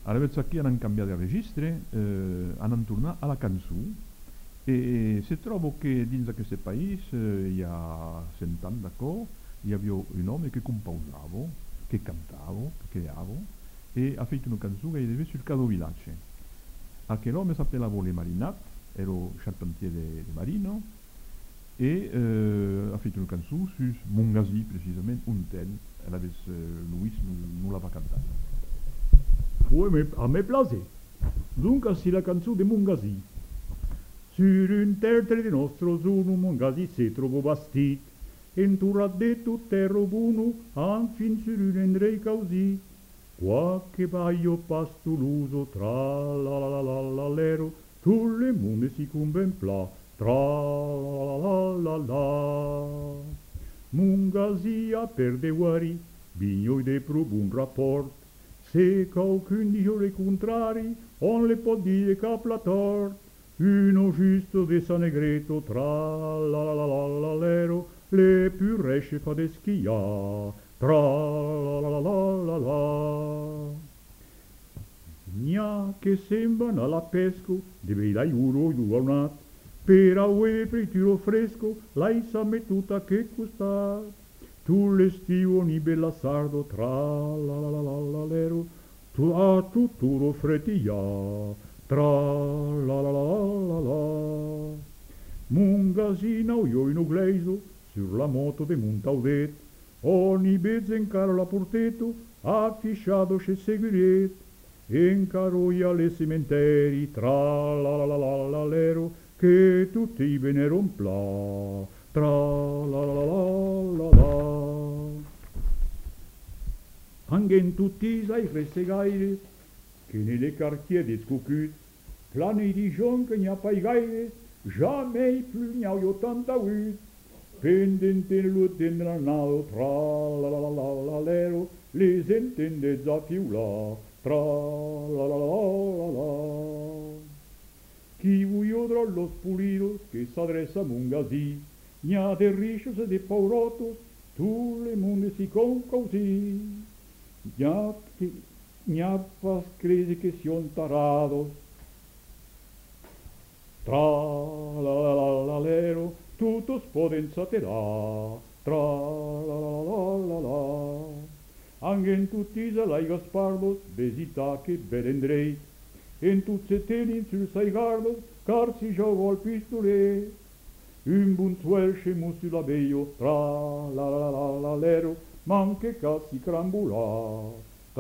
Adesso qui hanno cambiato il registro, hanno tornato alla canzone e se trovo che in questo paese il y a 70 anni io avevo un uomo che composavo, che cantavo, che creavo e ha fatto una canzone che deve sul Cado Villace. A che l'uomo sapeva le marinate, ero charpentiere di marino e ha fatto una canzone su Mongasi precisamente, un tel, e l'avesse Luis non l'aveva cantata. A me place. Dunque si la canzone di Mongasi. Sur un terre di nostro sono Mongasi si trovò bastit. En turra de tutto terro buono, anfin sur un endrei causi. Qualche baio pastuluso tra la lero, tout le monde si contempla, tra la. Mongasi a perde guari, bignoi de probun rapport. Se qualcun dice le contrari, on le può dire che la tort. Uno giusto de San Negreto tra l'ero, le più resce fa de schia, tra la. Gna che sembrano alla pesco, deve la iuro iuronat, per aue frituro fresco, l'hai sa mettuta che costat. Tu l'estivo ni bella sardo tra l'ero, tu a tutto frettia, tra la. Mungasina io in ugleiso, sur la moto de Montaudet, ogni bezza in caro la porteto, affisciato c'è seguiret, in caroia le cimenteri, tra l'ero, che tutti ve rompla, tra la. Anche in tutti sai reste gaire, che nelle quartier des cocuts, plani di gion che n'y a pas gaire, jamais plus n'y a eu 88. Pendente lo tendranado tra l'ero, les entende zafiula, tra la. Chi vuiodra los pulidos que s'adressa a Mongasi, n'y a de richos e de paurotos, tout le monde si concausi. Ñapas crede que son tarados. Tra l'ero, tutos poden saterà. Tra la. Anche in tutti l'ai gaspardos, besita che belendrei. En tutte tenin sul saigardos, car si giocò al pistolet. Un bun suelce musu la beio, tra l'ero, man che cassi crambula, tra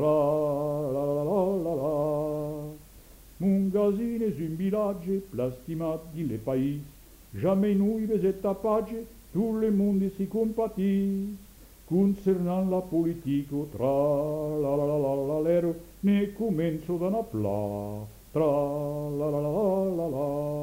la. Mungasine un village, plastimat di le país, jamais nous vesetta pace, tout le monde si compatis. Concernant la politico, tra l'ero, ne comenzo da una pla, tra la.